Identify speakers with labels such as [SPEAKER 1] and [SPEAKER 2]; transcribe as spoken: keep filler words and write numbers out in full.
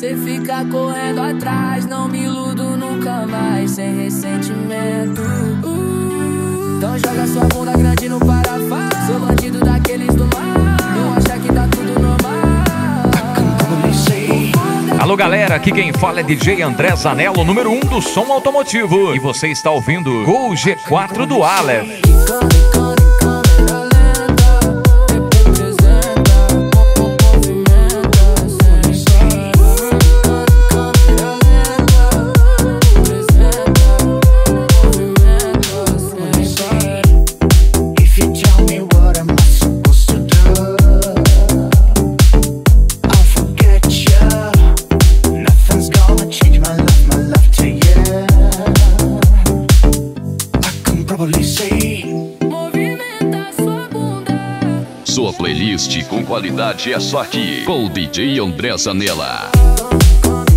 [SPEAKER 1] Cê fica correndo atrás, não me iludo nunca mais, sem ressentimento. uh, Então joga sua bunda grande no parafuso. Sou bandido daqueles do mar, não acha que tá tudo normal.
[SPEAKER 2] Alô galera, aqui quem fala é D J André Zanello, número um do som automotivo. E você está ouvindo Gol G quatro do Aleph.
[SPEAKER 3] Sua playlist com qualidade é só aqui, com o D J André Zanella.